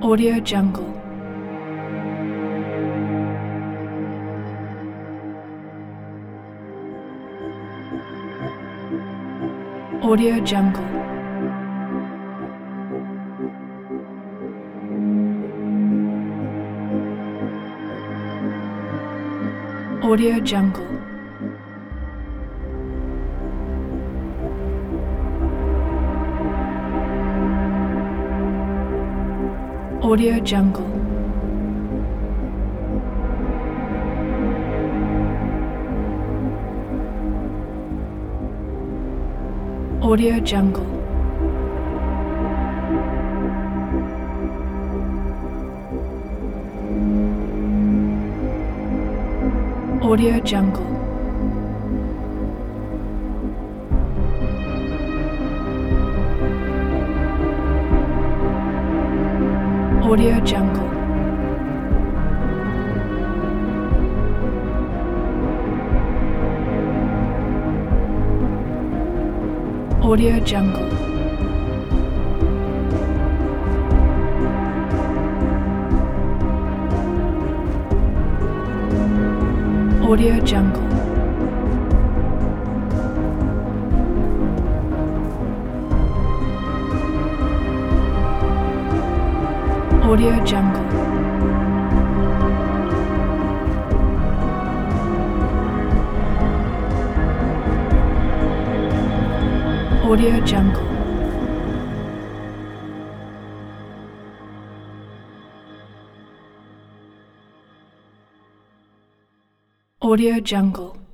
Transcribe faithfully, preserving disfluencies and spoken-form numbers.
Audio Jungle. Audio Jungle. Audio Jungle. Audio Jungle. Audio Jungle. Audio Jungle. Audio Jungle. Audio Jungle. Audio Jungle. Audio Jungle. Audio Jungle. Audio Jungle.